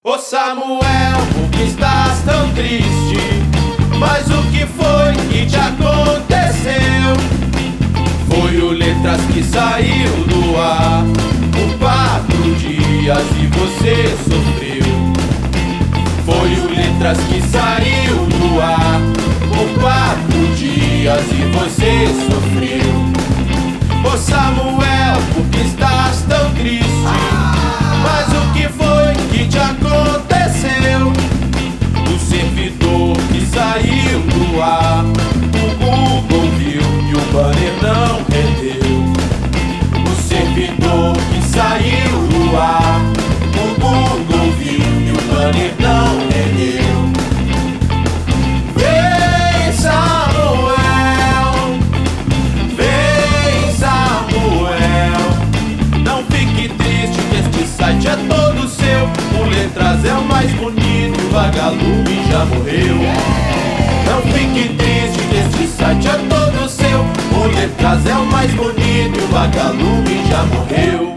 Ô Samuel, por que estás tão triste? Mas o que foi que te aconteceu? Foi o Letras que saiu do ar por 4 dias e você sofreu. Foi o Letras que saiu do ar por 4 dias e você sofreu. Ô Samuel, por que estás tão triste? Mas o que foi que te aconteceu? O servidor que saiu do ar, o Google viu e o banner não rendeu. O servidor que saiu do ar, o Google viu e o banner não rendeu. Vem Samuel, vem Samuel, não fique triste que este site é todo seu. O Letras é o mais bonito e o vagalume já morreu. Não fique triste que este site é todo seu. O Letras é o mais bonito e o vagalume já morreu.